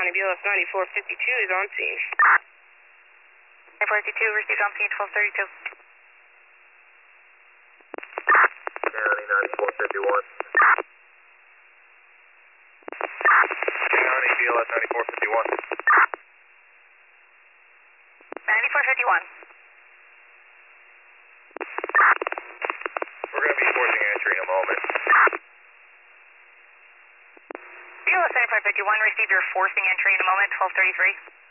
County BLS 9452 is on scene. 9452, received on scene 1232. County 9451. County BLS 9451. 9451. We're going to be forcing entry in a moment. BLS 9551, receive your forcing entry in a moment, 1233.